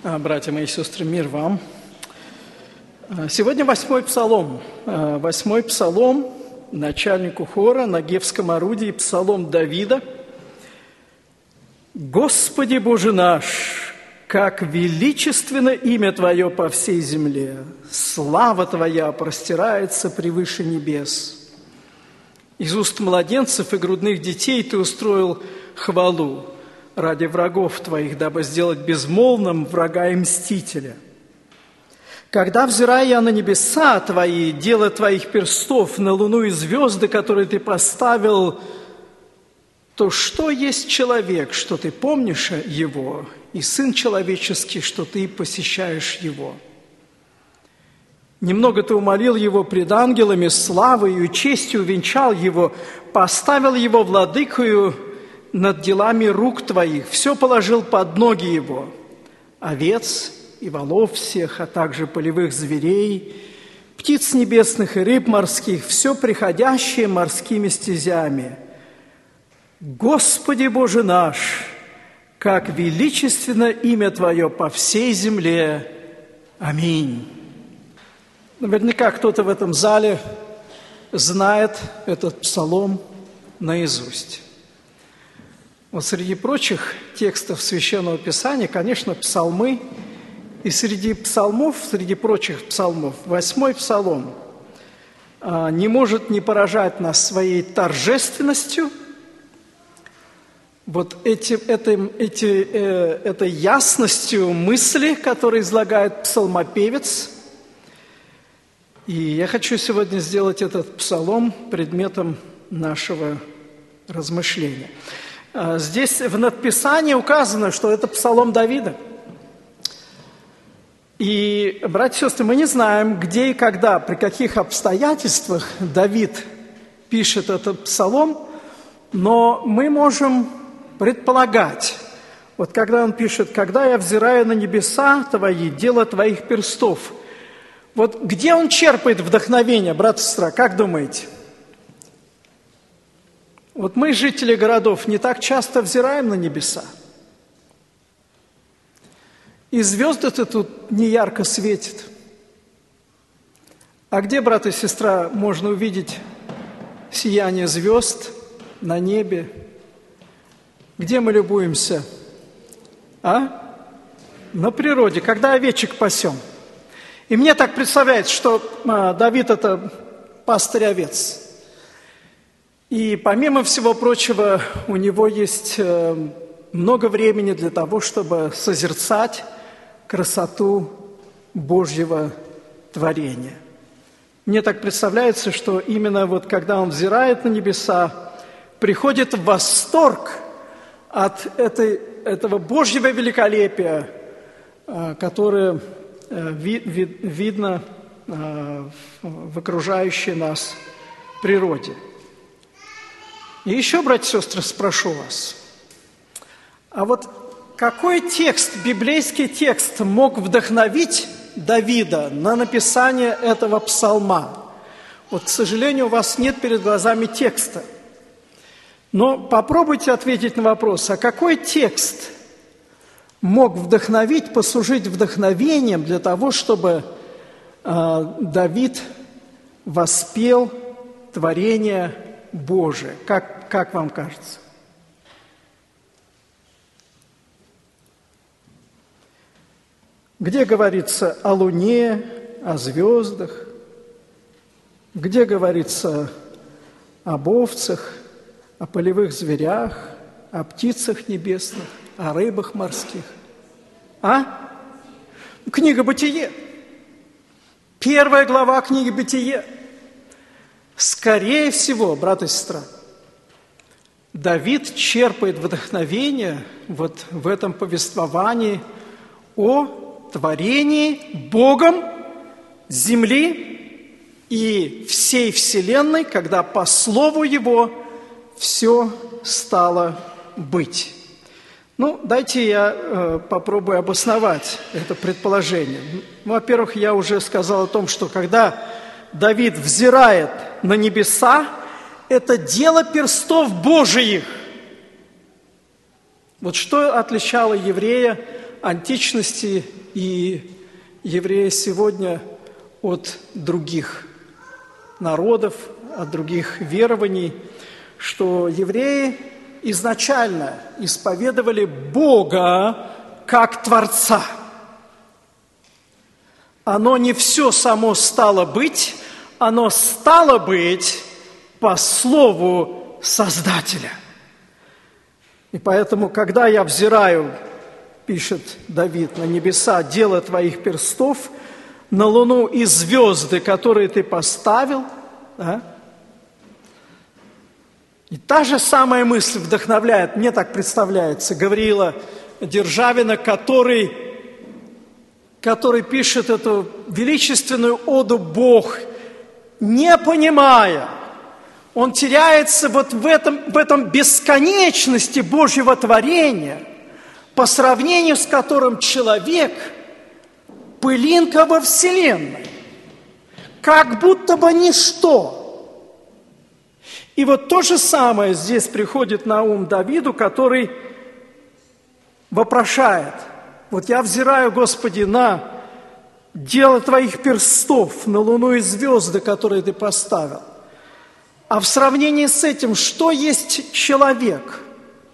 Братья мои и сестры, мир вам. Сегодня 8-й псалом. 8-й псалом начальнику хора на гевском орудии, псалом Давида. «Господи Боже наш, как величественно имя Твое по всей земле! Слава Твоя простирается превыше небес! Из уст младенцев и грудных детей Ты устроил хвалу ради врагов Твоих, дабы сделать безмолвным врага и мстителя. Когда взираю я на небеса Твои, дело Твоих перстов, на луну и звезды, которые Ты поставил, то что есть человек, что Ты помнишь его, и сын человеческий, что Ты посещаешь его? Немного Ты умолил его пред ангелами, славою и честью увенчал его, поставил его владыкою над делами рук Твоих, все положил под ноги его, овец и волов всех, а также полевых зверей, птиц небесных и рыб морских, все приходящее морскими стезями. Господи Боже наш, как величественно имя Твое по всей земле! Аминь». Наверняка кто-то в этом зале знает этот псалом наизусть. Вот среди прочих текстов Священного Писания, конечно, псалмы, и среди псалмов, среди прочих псалмов, 8-й псалом не может не поражать нас своей торжественностью, вот этой ясностью мысли, которую излагает псалмопевец. И я хочу сегодня сделать этот псалом предметом нашего размышления. Здесь в надписании указано, что это псалом Давида. И, братья и сестры, мы не знаем, где и когда, при каких обстоятельствах Давид пишет этот псалом, но мы можем предполагать, вот когда он пишет: «Когда я взираю на небеса Твои, дело Твоих перстов». Вот где он черпает вдохновение, брат и сестра, как думаете? Вот мы, жители городов, не так часто взираем на небеса. И звезды-то тут не ярко светят. А где, брат и сестра, можно увидеть сияние звезд на небе? Где мы любуемся? На природе, когда овечек пасем. И мне так представляется, что Давид – это пастырь овец. И помимо всего прочего, у него есть много времени для того, чтобы созерцать красоту Божьего творения. Мне так представляется, что именно вот когда он взирает на небеса, приходит в восторг от этого Божьего великолепия, которое видно в окружающей нас природе. И еще, братья и сестры, спрошу вас, а вот какой текст, библейский текст, мог вдохновить Давида на написание этого псалма? Вот, к сожалению, у вас нет перед глазами текста. Но попробуйте ответить на вопрос, а какой текст мог вдохновить, послужить вдохновением для того, чтобы Давид воспел творение Божие? Как вам кажется? Где говорится о луне, о звездах? Где говорится об овцах, о полевых зверях, о птицах небесных, о рыбах морских? Книга «Бытие». 1 глава книги «Бытие». Скорее всего, брат и сестра, Давид черпает вдохновение вот в этом повествовании о творении Богом земли и всей вселенной, когда по слову Его все стало быть. Дайте я попробую обосновать это предположение. Во-первых, я уже сказал о том, что когда Давид взирает на небеса, это дело перстов Божиих. Вот что отличало еврея античности и еврея сегодня от других народов, от других верований, что евреи изначально исповедовали Бога как Творца. Оно не все само стало быть, оно стало быть по слову Создателя. И поэтому, когда я взираю, пишет Давид, на небеса, дело твоих перстов, на луну и звезды, которые ты поставил, да? И та же самая мысль вдохновляет, мне так представляется, Гавриила Державина, который пишет эту величественную оду «Бог», не понимая, он теряется вот в этом бесконечности Божьего творения, по сравнению с которым человек – пылинка во Вселенной, как будто бы ничто. И вот то же самое здесь приходит на ум Давиду, который вопрошает: вот я взираю, Господи, на дело Твоих перстов, на луну и звезды, которые Ты поставил. А в сравнении с этим, что есть человек?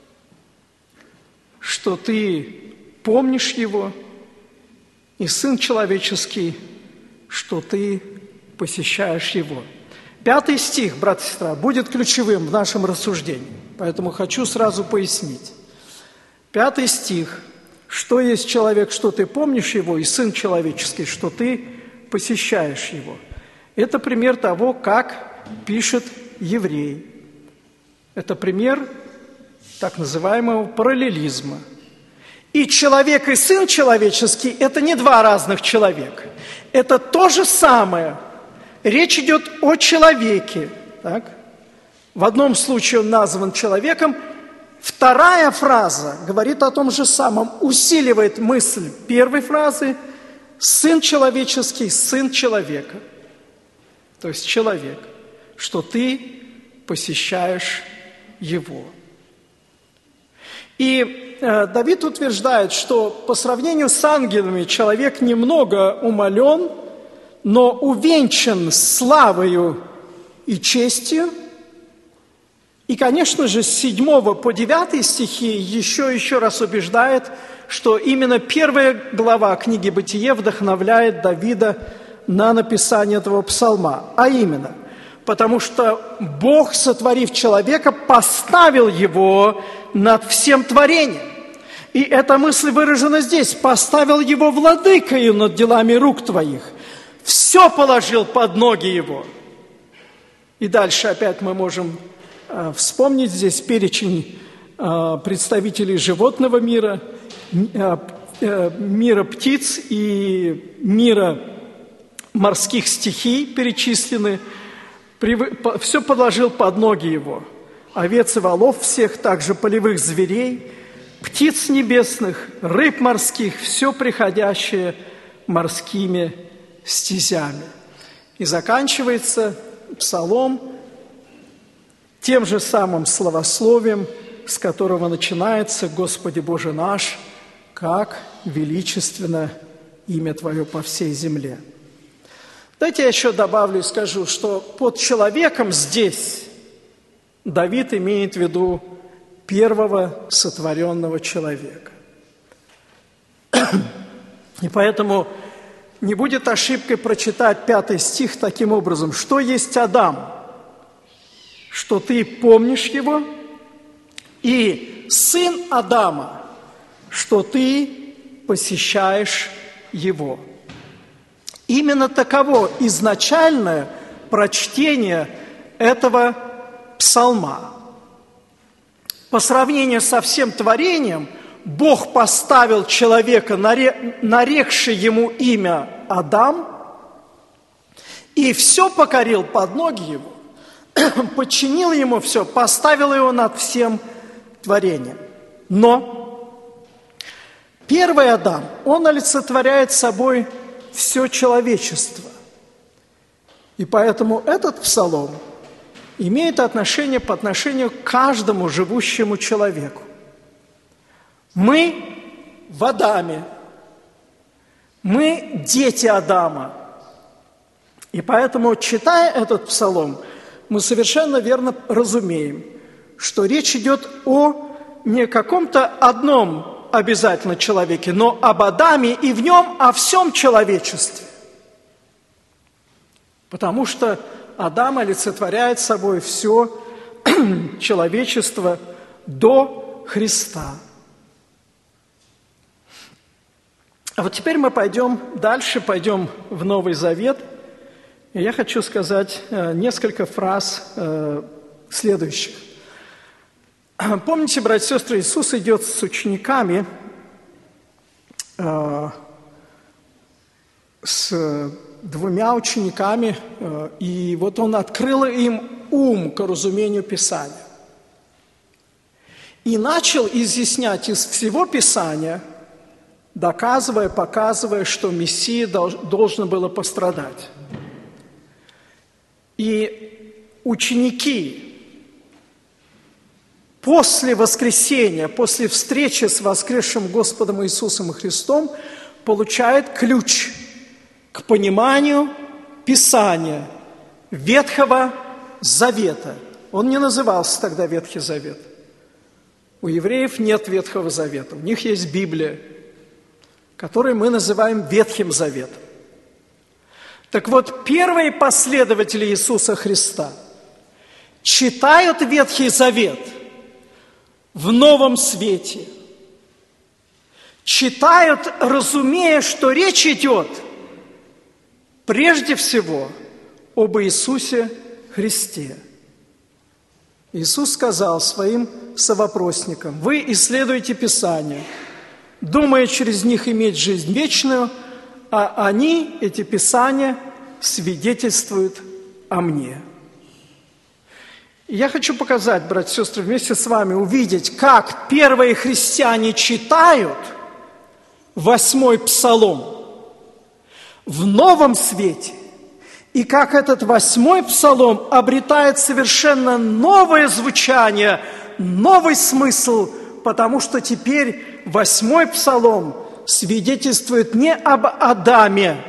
Что Ты помнишь его, и Сын Человеческий, что Ты посещаешь его. 5 стих, брат и сестра, будет ключевым в нашем рассуждении, поэтому хочу сразу пояснить. 5 стих. Что есть человек, что ты помнишь его, и Сын Человеческий, что ты посещаешь его. Это пример того, как пишет еврей. Это пример так называемого параллелизма. И человек, и Сын Человеческий – это не два разных человека. Это то же самое. Речь идет о человеке. Так? В одном случае он назван человеком. Вторая фраза говорит о том же самом, усиливает мысль первой фразы: «Сын человеческий, Сын человека». То есть человек, что ты посещаешь его. И Давид утверждает, что по сравнению с ангелами человек немного умален, но увенчан славою и честью. И, конечно же, с 7 по 9 стихи еще раз убеждает, что именно 1 глава книги «Бытие» вдохновляет Давида на написание этого псалма. А именно, потому что Бог, сотворив человека, поставил его над всем творением. И эта мысль выражена здесь: поставил его владыкою над делами рук твоих. Все положил под ноги его. И дальше опять мы можем вспомнить здесь перечень представителей животного мира, мира птиц и мира морских стихий перечислены. Все положил под ноги его. Овец и волов всех, также полевых зверей, птиц небесных, рыб морских, все приходящее морскими стезями. И заканчивается псалом тем же самым словословием, с которого начинается: «Господи Боже наш, как величественно имя Твое по всей земле». Дайте я еще добавлю и скажу, что под человеком здесь Давид имеет в виду первого сотворенного человека. И поэтому не будет ошибкой прочитать 5 стих таким образом: «Что есть Адам? Что ты помнишь его, и сын Адама, что ты посещаешь его». Именно таково изначальное прочтение этого псалма. По сравнению со всем творением, Бог поставил человека, нарекший ему имя Адам, и все покорил под ноги его, подчинил ему все, поставил его над всем творением. Но первый Адам, он олицетворяет собой все человечество. И поэтому этот псалом имеет отношение по отношению к каждому живущему человеку. Мы в Адаме. Мы дети Адама. И поэтому, читая этот псалом, мы совершенно верно разумеем, что речь идет о не каком-то одном обязательно человеке, но об Адаме и в нем о всем человечестве. Потому что Адам олицетворяет собой все человечество до Христа. А вот теперь мы пойдем дальше, пойдем в Новый Завет. И я хочу сказать несколько фраз следующих. Помните, братья и сестры, Иисус идет с учениками, с двумя учениками, и вот Он открыл им ум к разумению Писания. И начал изъяснять из всего Писания, доказывая, показывая, что Мессия должно было пострадать. И ученики после воскресения, после встречи с воскресшим Господом Иисусом Христом получают ключ к пониманию Писания Ветхого Завета. Он не назывался тогда Ветхий Завет. У евреев нет Ветхого Завета, у них есть Библия, которую мы называем Ветхим Заветом. Так вот, первые последователи Иисуса Христа читают Ветхий Завет в новом свете, читают, разумея, что речь идет прежде всего об Иисусе Христе. Иисус сказал своим совопросникам: «Вы исследуете Писание, думая через них иметь жизнь вечную, а они, эти Писания, свидетельствуют о мне». И я хочу показать, братья и сестры, вместе с вами увидеть, как первые христиане читают 8-й Псалом в новом свете, и как этот 8-й Псалом обретает совершенно новое звучание, новый смысл, потому что теперь 8-й Псалом свидетельствует не об Адаме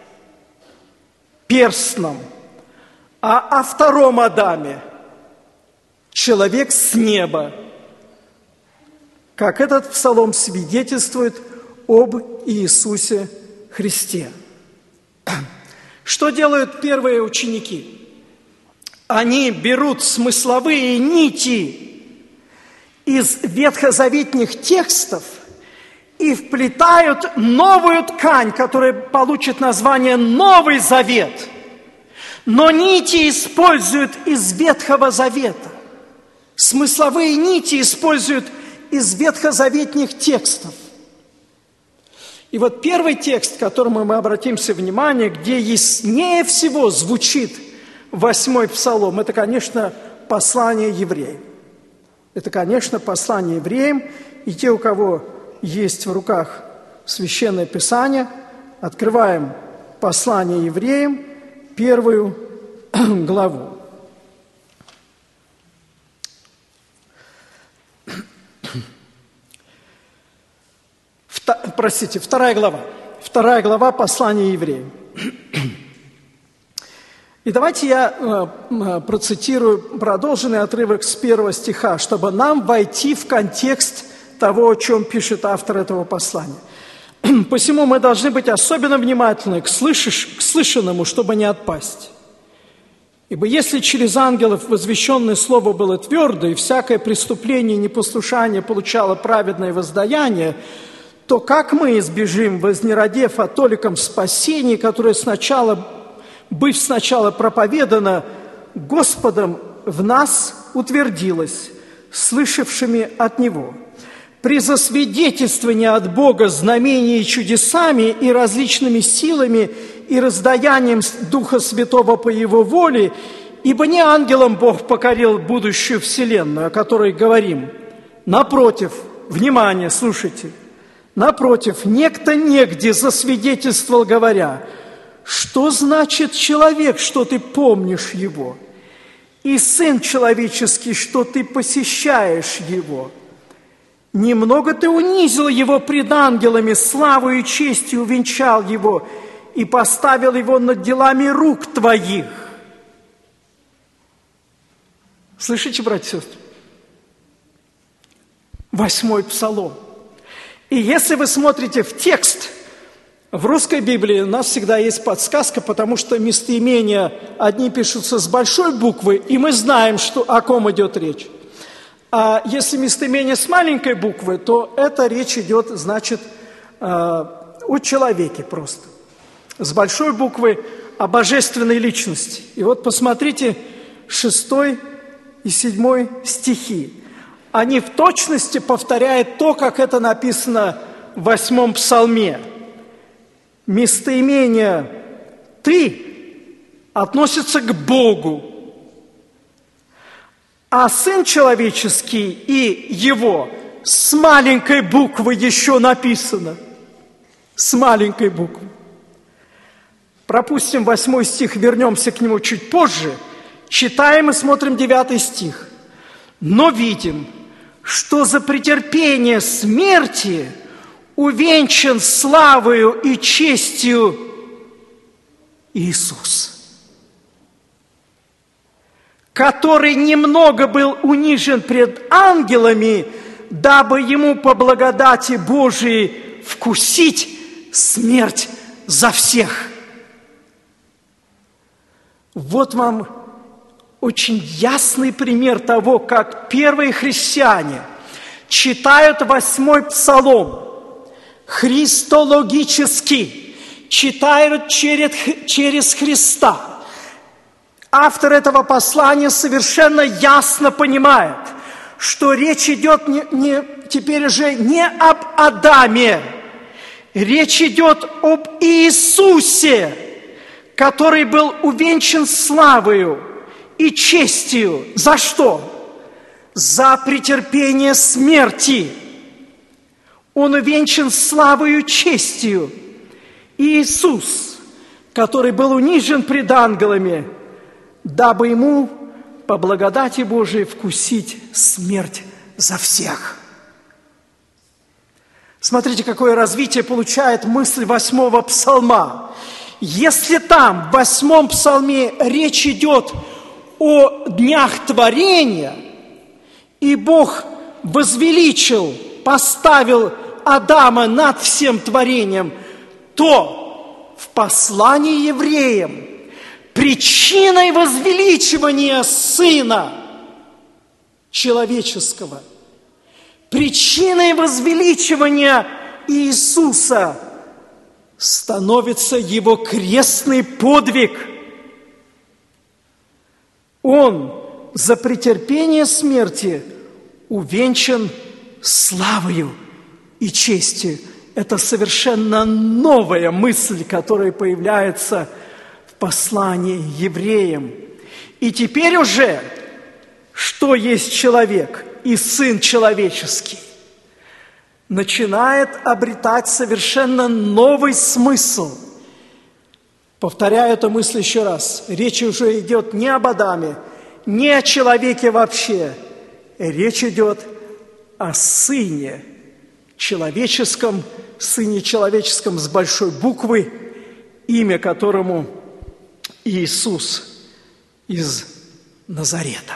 перстном, а о втором Адаме, человек с неба, как этот псалом свидетельствует об Иисусе Христе. Что делают первые ученики? Они берут смысловые нити из ветхозаветных текстов и вплетают новую ткань, которая получит название «Новый Завет». Но нити используют из Ветхого Завета. Смысловые нити используют из ветхозаветных текстов. И вот первый текст, к которому мы обратимся внимание, где яснее всего звучит 8-й Псалом, это, конечно, послание евреям. Это, конечно, послание евреям, и те, у кого есть в руках Священное Писание, открываем послание евреям, 1 главу. Вторая глава. 2 глава послания евреям. И давайте я процитирую продолженный отрывок с 1 стиха, чтобы нам войти в контекст того, о чем пишет автор этого послания. «Посему мы должны быть особенно внимательны к слышанному, чтобы не отпасть. Ибо если через ангелов возвещенное слово было твердо, и всякое преступление и непослушание получало праведное воздаяние, то как мы избежим, вознеродев о толиком спасении, которое быв сначала проповедано Господом, в нас утвердилось, слышавшими от Него. При засвидетельствовании от Бога знамений и чудесами и различными силами и раздаянием Духа Святого по Его воле, ибо не ангелам Бог покорил будущую вселенную, о которой говорим. Напротив, внимание, слушайте, напротив, некто негде засвидетельствовал, говоря: что значит человек, что ты помнишь его, и сын человеческий, что ты посещаешь его? Немного ты унизил его пред ангелами, славою и честью увенчал его и поставил его над делами рук твоих. Слышите, братья и сестры? 8-й Псалом. И если вы смотрите в текст, в русской Библии у нас всегда есть подсказка, потому что местоимения одни пишутся с большой буквы, и мы знаем, о ком идет речь. А если местоимение с маленькой буквы, то это речь идет, значит, о человеке просто. С большой буквы о божественной личности. И вот посмотрите 6 и 7 стихи. Они в точности повторяют то, как это написано в 8-м Псалме. Местоимение «ты» относится к Богу, а Сын Человеческий и Его с маленькой буквы еще написано. С маленькой буквы. Пропустим 8 стих, вернемся к нему чуть позже. Читаем и смотрим 9 стих. «Но видим, что за претерпение смерти увенчан славою и честью Иисус, который немного был унижен пред ангелами, дабы ему по благодати Божией вкусить смерть за всех». Вот вам очень ясный пример того, как первые христиане читают 8-й Псалом христологически, читают через Христа. Автор этого послания совершенно ясно понимает, что речь идет теперь уже не об Адаме, речь идет об Иисусе, который был увенчан славою и честью. За что? За претерпение смерти. Он увенчан славою и честью. Иисус, который был унижен пред ангелами, дабы ему по благодати Божией вкусить смерть за всех. Смотрите, какое развитие получает мысль 8-го Псалма. Если там, в 8-м Псалме, речь идет о днях творения, и Бог возвеличил, поставил Адама над всем творением, то в послании евреям причиной возвеличивания Сына человеческого, причиной возвеличивания Иисуса становится Его крестный подвиг. Он за претерпение смерти увенчан славою и честью. Это совершенно новая мысль, которая появляется в послании евреям. И теперь уже, что есть человек и Сын человеческий, начинает обретать совершенно новый смысл. Повторяю эту мысль еще раз. Речь уже идет не об Адаме, не о человеке вообще. Речь идет о Сыне человеческом, Сыне человеческом с большой буквы, имя которому Иисус из Назарета.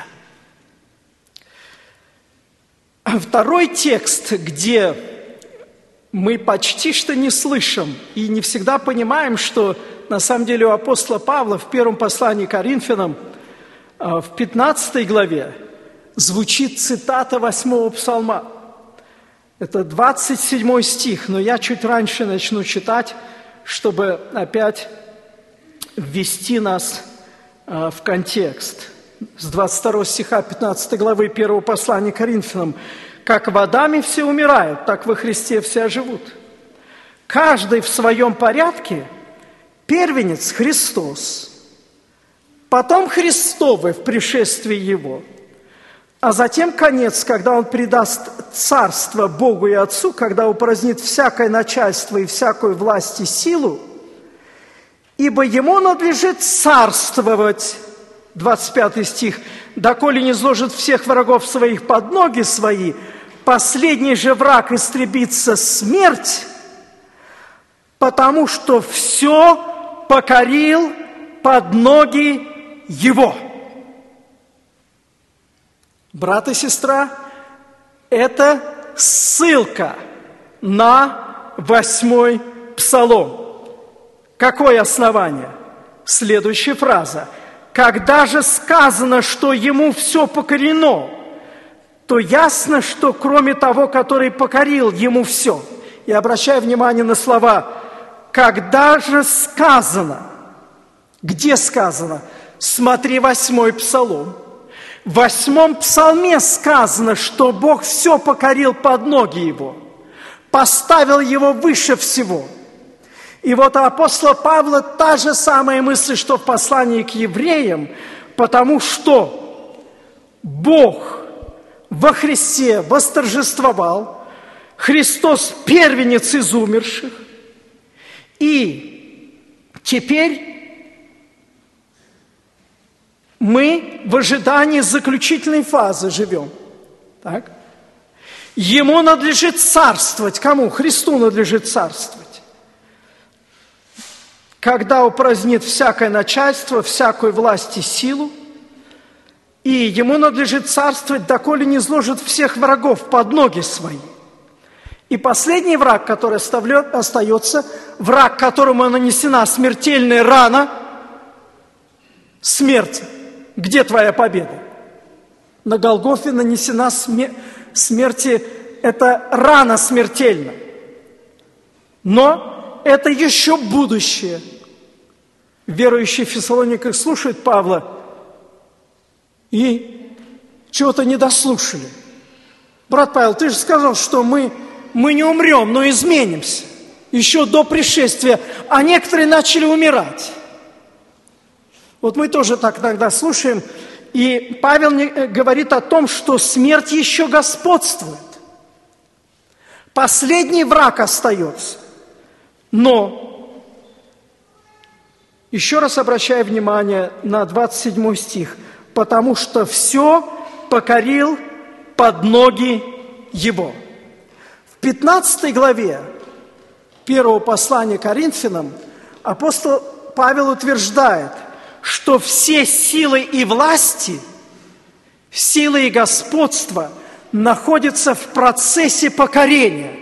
А второй текст, где мы почти что не слышим и не всегда понимаем, что на самом деле у апостола Павла в первом послании к Коринфянам в 15 главе звучит цитата 8-го Псалма. Это 27 стих, но я чуть раньше начну читать, чтобы опять ввести нас в контекст. С 22 стиха 15 главы 1 послания к Коринфянам. «Как в Адаме все умирают, так во Христе все живут. Каждый в своем порядке, первенец Христос, потом Христовы в пришествии Его, а затем конец, когда Он предаст царство Богу и Отцу, когда упразднит всякое начальство и всякую власть и силу, ибо Ему надлежит царствовать». 25 стих. «Доколе не изложит всех врагов своих под ноги свои, последний же враг истребится смерть, потому что все покорил под ноги его. Брат и сестра, это ссылка на 8-й Псалом. Какое основание? Следующая фраза. Когда же сказано, что ему все покорено, то ясно, что кроме того, который покорил ему все. И обращаю внимание на слова «когда же сказано». Где сказано? Смотри 8-й Псалом. В 8-м Псалме сказано, что Бог все покорил под ноги его, поставил его выше всего. И вот у апостола Павла та же самая мысль, что в послании к евреям, потому что Бог во Христе восторжествовал, Христос первенец из умерших, и теперь мы в ожидании заключительной фазы живем. Так? Ему надлежит царствовать. Кому? Христу надлежит царствовать. Когда упразднит всякое начальство, всякую власть и силу, и ему надлежит царствовать, доколе не изложит всех врагов под ноги свои. И последний враг, который остается, враг, которому нанесена смертельная рана, смерть. Где твоя победа? На Голгофе нанесена смерти, это рана смертельна. Но это еще будущее. Верующие в Фессалониках слушают Павла и чего-то не дослушали. Брат Павел, ты же сказал, что мы не умрем, но изменимся. Еще до пришествия. А некоторые начали умирать. Вот мы тоже так иногда слушаем, и Павел говорит о том, что смерть еще господствует. Последний враг остается. Но, еще раз обращаю внимание на 27 стих, потому что все покорил под ноги его. В 15 главе 1 послания Коринфянам апостол Павел утверждает, что все силы и власти, силы и господства находятся в процессе покорения.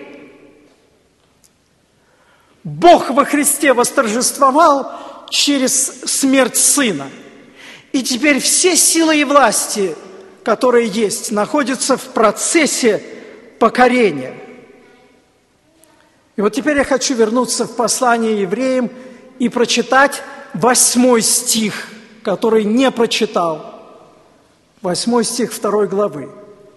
Бог во Христе восторжествовал через смерть Сына. И теперь все силы и власти, которые есть, находятся в процессе покорения. И вот теперь я хочу вернуться в послание евреям и прочитать 8 стих, который не прочитал. 8 стих 2 главы.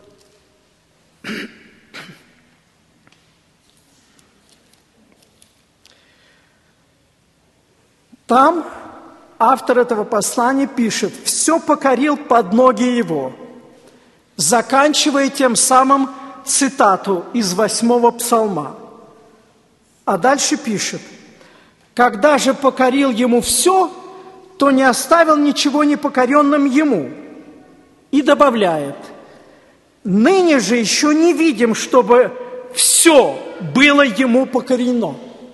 Там автор этого послания пишет: «Все покорил под ноги его», заканчивая тем самым цитату из 8-го Псалма. А дальше пишет: «Когда же покорил ему все, то не оставил ничего непокоренным ему». И добавляет: «Ныне же еще не видим, чтобы все было ему покорено».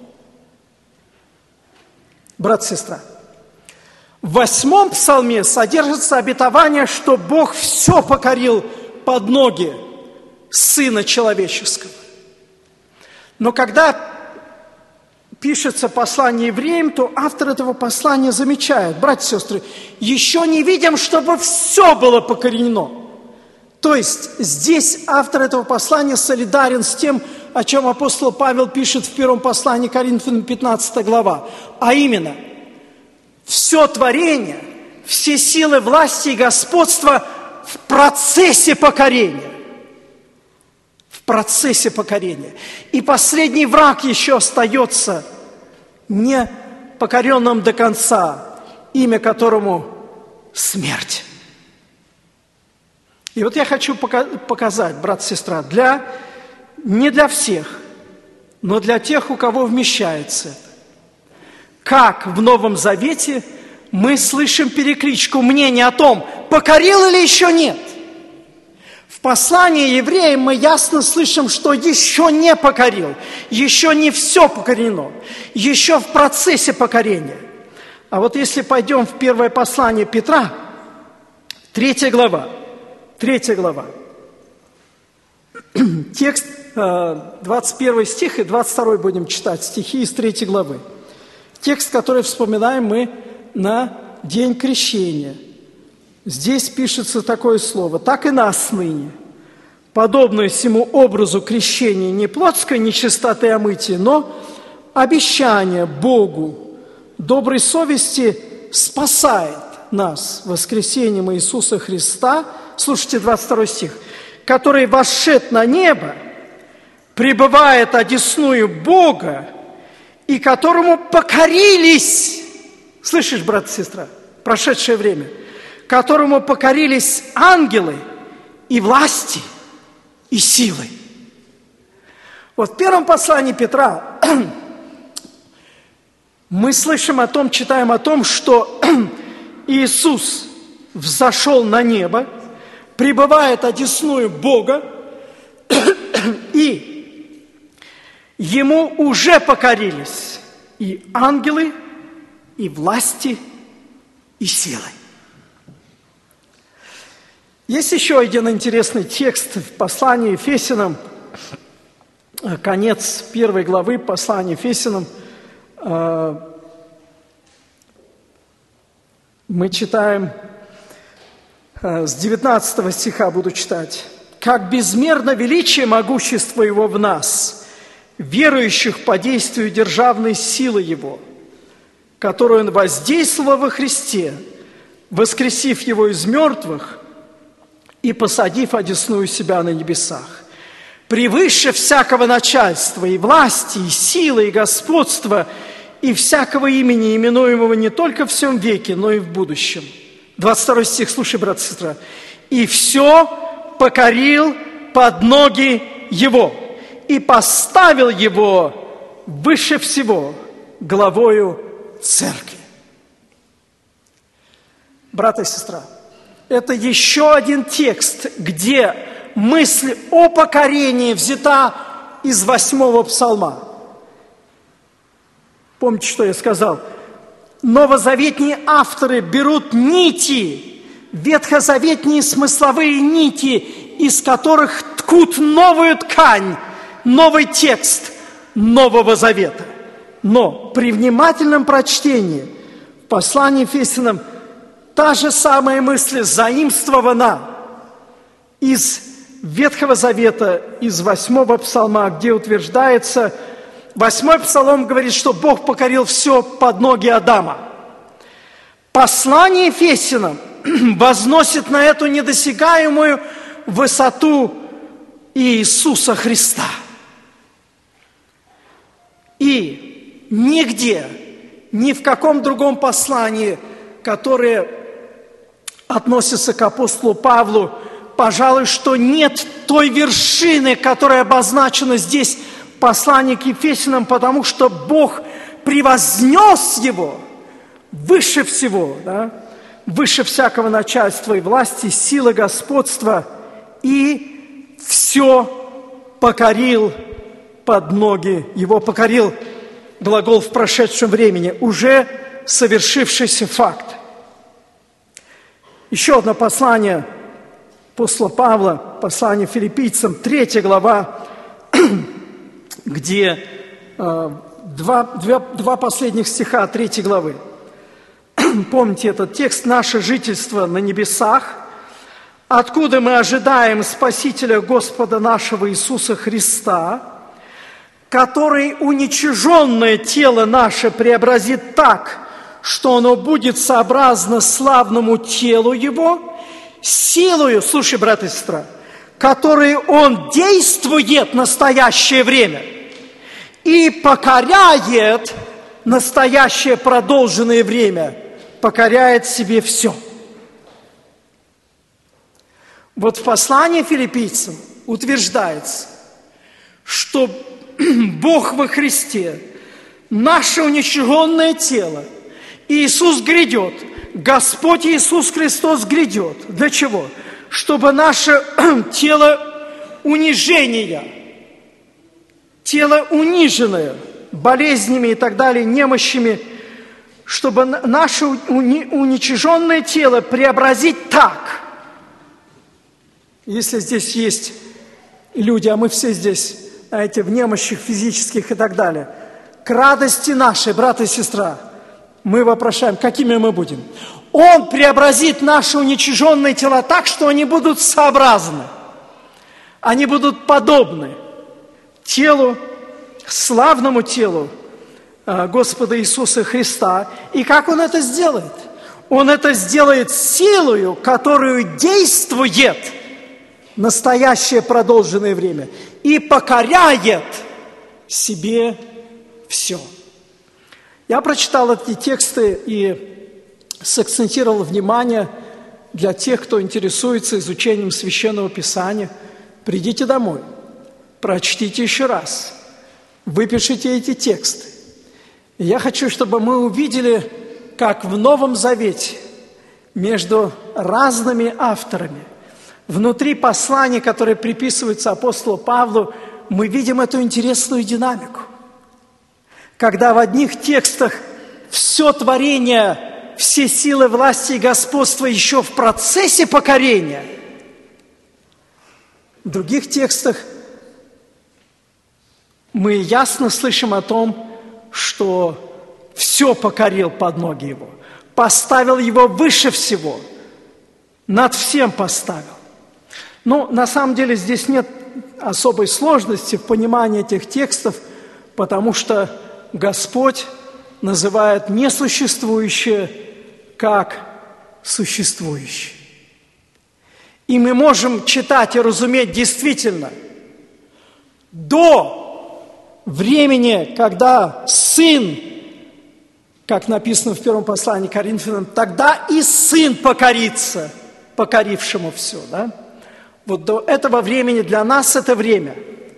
Брат и сестра, в 8-м Псалме содержится обетование, что Бог все покорил под ноги Сына Человеческого. Но когда пишется послание евреям, то автор этого послания замечает: братья и сестры, еще не видим, чтобы все было покорено. То есть здесь автор этого послания солидарен с тем, о чем апостол Павел пишет в первом послании Коринфянам, 15 глава. А именно, все творение, все силы власти и господства в процессе покорения. В процессе покорения. И последний враг еще остается не покоренным до конца, имя которому смерть. И вот я хочу показать, брат и сестра, не для всех, но для тех, у кого вмещается это. Как в Новом Завете мы слышим перекличку мнения о том, покорил или еще нет. В послании евреям мы ясно слышим, что еще не покорил, еще не все покорено, еще в процессе покорения. А вот если пойдем в первое послание Петра, 3 глава, текст 21 стих и 22 будем читать, стихи из 3 главы. Текст, который вспоминаем мы на день крещения. Здесь пишется такое слово: «Так и нас ныне, подобное всему образу крещения не плотской нечистоты омытия, но обещание Богу доброй совести спасает нас воскресением Иисуса Христа». Слушайте, 22 стих. «Который вошед на небо, пребывает одесную Бога, и которому покорились». Слышишь, брат и сестра, прошедшее время. «Которому покорились ангелы и власти, и силы». Вот в первом послании Петра мы слышим о том, читаем о том, что Иисус взошел на небо, пребывает одесную Бога, и Ему уже покорились и ангелы, и власти, и силы. Есть еще один интересный текст в послании Ефесянам, конец 1 главы послания Ефесянам. Мы читаем с 19 стиха, буду читать. «Как безмерно величие могущества Его в нас, верующих по действию державной силы Его, которую Он воздействовал во Христе, воскресив Его из мертвых и посадив одесную себя на небесах, превыше всякого начальства и власти, и силы, и господства, и всякого имени, именуемого не только в всем веке, но и в будущем». 22 стих, слушай, брат и сестра. «И все покорил под ноги Его, и поставил Его выше всего главою церкви». Брат и сестра, это еще один текст, где мысль о покорении взята из 8 псалма. Помните, что я сказал? Новозаветные авторы берут нити, ветхозаветные смысловые нити, из которых ткут новую ткань, новый текст Нового Завета. Но при внимательном прочтении в послании Ефесянам та же самая мысль заимствована из Ветхого Завета, из 8 псалма, где утверждается, 8 псалом говорит, что Бог покорил все под ноги Адама. Послание Ефесянам возносит на эту недосягаемую высоту Иисуса Христа. И нигде, ни в каком другом послании, которое относится к апостолу Павлу, пожалуй, что нет той вершины, которая обозначена здесь в послании к Ефесянам, потому что Бог превознес его выше всего, да? Выше всякого начальства и власти, силы, господства, и все покорил под ноги его, покорил, глагол в прошедшем времени, уже совершившийся факт. Еще одно послание апостола Павла, послание филиппийцам, 3 глава, где два последних стиха 3 главы. Помните этот текст: «Наше жительство на небесах, откуда мы ожидаем Спасителя Господа нашего Иисуса Христа, который уничиженное тело наше преобразит так, что оно будет сообразно славному телу Его, силою, слушай, брат и сестра, которой Он действует в настоящее время и покоряет настоящее продолженное время, покоряет себе все». Вот в послании филиппийцам утверждается, что Бог во Христе, наше уничиженное тело, Иисус грядет, Господь Иисус Христос грядет. Для чего? чтобы наше тело унижения, тело униженное болезнями и так далее, немощами, чтобы наше уничиженное тело преобразить так. Если здесь есть люди, а мы все здесь, знаете, в немощах физических и так далее, к радости нашей, брат и сестра, мы вопрошаем, какими мы будем. Он преобразит наши уничиженные тела так, что они будут сообразны, они будут подобны телу, славному телу Господа Иисуса Христа. И как Он это сделает? Он это сделает силою, которую действует настоящее продолженное время и покоряет себе все. Я прочитал эти тексты и сакцентировал внимание для тех, кто интересуется изучением Священного Писания. Придите домой, прочтите еще раз, выпишите эти тексты. И я хочу, чтобы мы увидели, как в Новом Завете между разными авторами, внутри посланий, которые приписываются апостолу Павлу, мы видим эту интересную динамику. Когда в одних текстах все творение, все силы власти и господства еще в процессе покорения, в других текстах мы ясно слышим о том, что все покорил под ноги Его, поставил Его выше всего, над всем поставил. Ну, на самом деле здесь нет особой сложности в понимании этих текстов, потому что Господь называет несуществующее как существующее. И мы можем читать и разуметь действительно до времени, когда Сын, как написано в первом послании к Коринфянам, тогда и Сын покорится, покорившему все, да? Вот до этого времени для нас это время.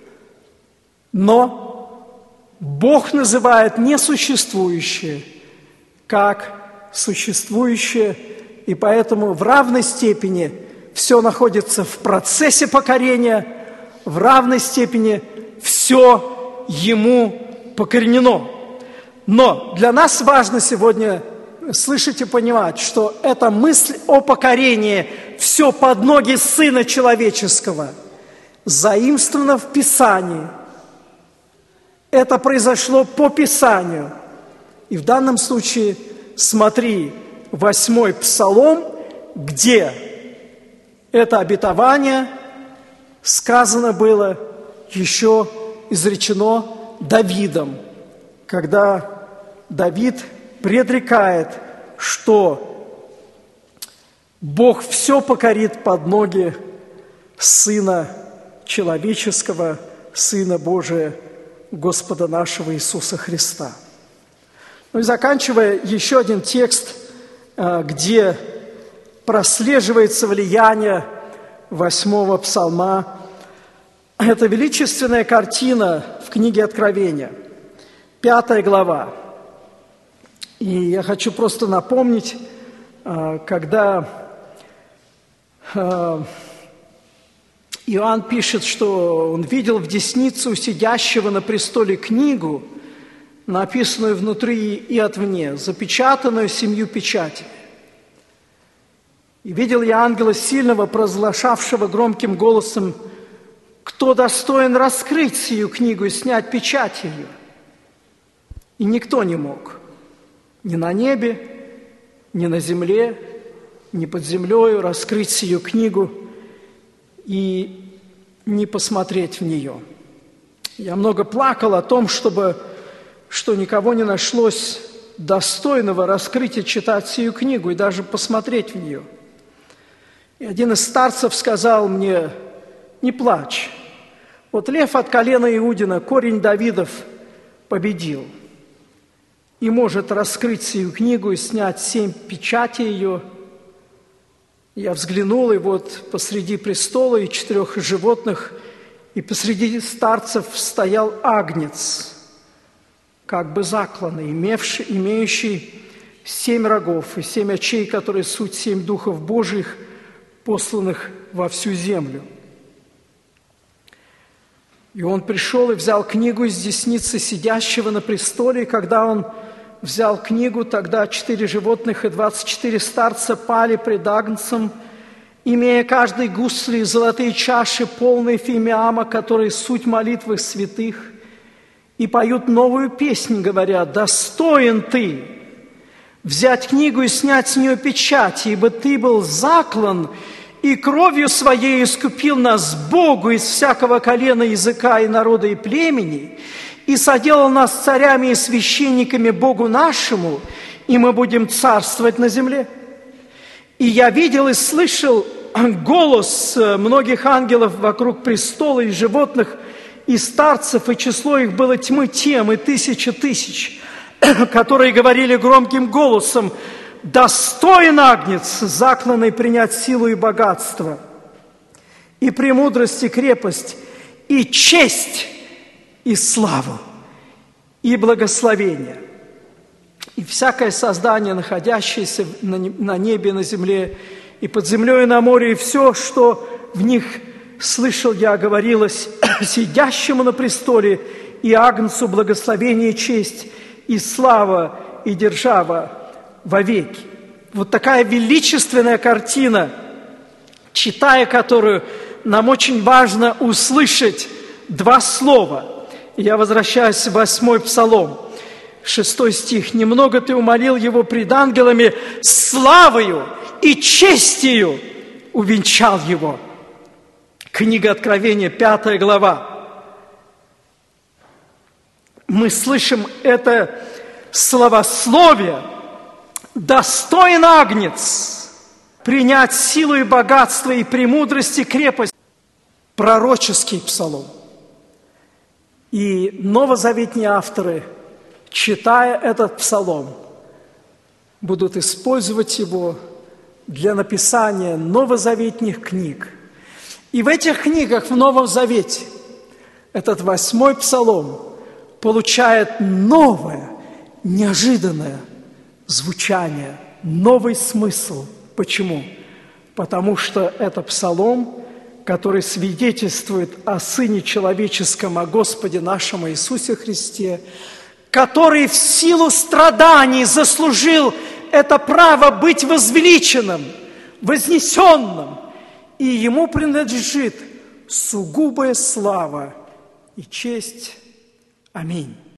Но Бог называет несуществующее как существующее, и поэтому в равной степени все находится в процессе покорения, в равной степени все Ему покоренено. Но для нас важно сегодня слышать и понимать, что эта мысль о покорении все под ноги Сына Человеческого заимствована в Писании. Это произошло по Писанию. И в данном случае смотри 8-й Псалом, где это обетование сказано было, еще изречено Давидом, когда Давид предрекает, что Бог все покорит под ноги Сына Человеческого, Сына Божия, Господа нашего Иисуса Христа. Ну и заканчивая, еще один текст, где прослеживается влияние 8-го Псалма. Это величественная картина в книге Откровения, 5 глава. И я хочу просто напомнить, когда Иоанн пишет, что он видел в деснице у сидящего на престоле книгу, написанную внутри и отвне, запечатанную 7 печатями. И видел я ангела сильного, провозглашавшего громким голосом: «Кто достоин раскрыть сию книгу и снять печать ее?» И никто не мог. Ни на небе, ни на земле, ни под землею раскрыть сию книгу и не посмотреть в нее. Я много плакал о том, что никого не нашлось достойного раскрыть и читать сию книгу и даже посмотреть в нее. И один из старцев сказал мне: «Не плачь. Вот лев от колена Иудина, корень Давидов, победил и может раскрыть сию книгу и снять 7 печатей ее». Я взглянул, и вот посреди престола и 4 животных, и посреди старцев стоял агнец, как бы закланный, имеющий 7 рогов и 7 очей, которые суть 7 духов Божьих, посланных во всю землю. И он пришел и взял книгу из десницы сидящего на престоле, и когда он взял книгу, тогда 4 животных и 24 старца пали пред Агнцем, имея каждый гусли и золотые чаши, полные фимиама, которые суть молитвы святых, и поют новую песнь, говоря: «Достоин ты взять книгу и снять с нее печать, ибо ты был заклан, и кровью своей искупил нас Богу из всякого колена, языка и народа и племени, и соделал нас царями и священниками Богу нашему, и мы будем царствовать на земле». И я видел и слышал голос многих ангелов вокруг престола, и животных, и старцев, и число их было тьмы тем, и тысячи тысяч, которые говорили громким голосом: «Достоин Агнец, закланный принять силу и богатство, и премудрость, и крепость, и честь, и славу, и благословение». И всякое создание, находящееся на небе, на земле, и под землей, и на море, и все, что в них, слышал я, говорилось сидящему на престоле и Агнцу благословение, честь, и слава, и держава вовеки. Вот такая величественная картина, читая которую, нам очень важно услышать 2 слова. Я возвращаюсь в 8 Псалом, 6 стих. «Немного ты умолил его пред ангелами, славою и честью увенчал его». Книга Откровения, 5 глава. Мы слышим это словословие: «Достоин Агнец принять силу и богатство, и премудрость, и крепость». Пророческий псалом. И новозаветные авторы, читая этот псалом, будут использовать его для написания новозаветных книг. И в этих книгах в Новом Завете этот 8 псалом получает новое, неожиданное звучание, новый смысл. Почему? Потому что это псалом, который свидетельствует о Сыне Человеческом, о Господе нашем Иисусе Христе, который в силу страданий заслужил это право быть возвеличенным, вознесенным, и ему принадлежит сугубая слава и честь. Аминь.